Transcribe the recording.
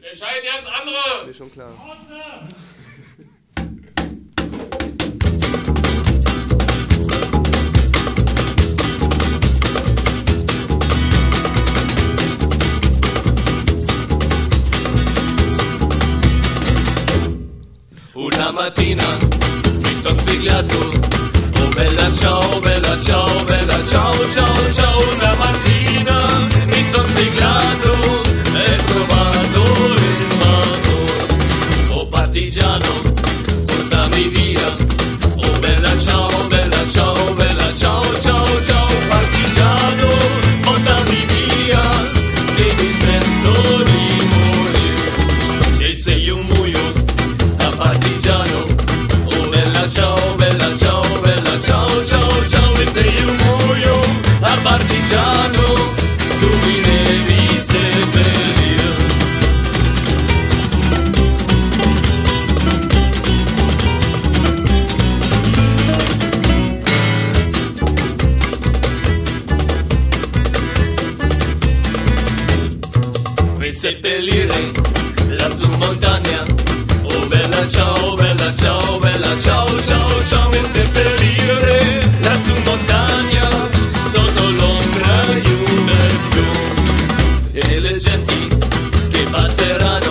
Entscheiden ganz andere. Mir schon klar. Una mattina mi son svegliato, oh bella ciao, bella ciao, ciao, ciao. Una mattina mi son svegliato e trovato il maso. Oh partigiano, portami via, oh bella ciao, bella ciao, bella ciao, ciao, ciao. Partigiano, portami via, che mi sento di morire. E sei un muio partigiano, oh bella ciao, bella ciao, bella ciao, ciao, ciao. E sei un muoio a partigiano, tu mi devi seppellire. Mi seppellire lassù in montagna, oh bella ciao, bella ciao, bella ciao, ciao, ciao. Mi seppellire lassù in montagna, sotto l'ombra di un bel fiume, e le genti che passeranno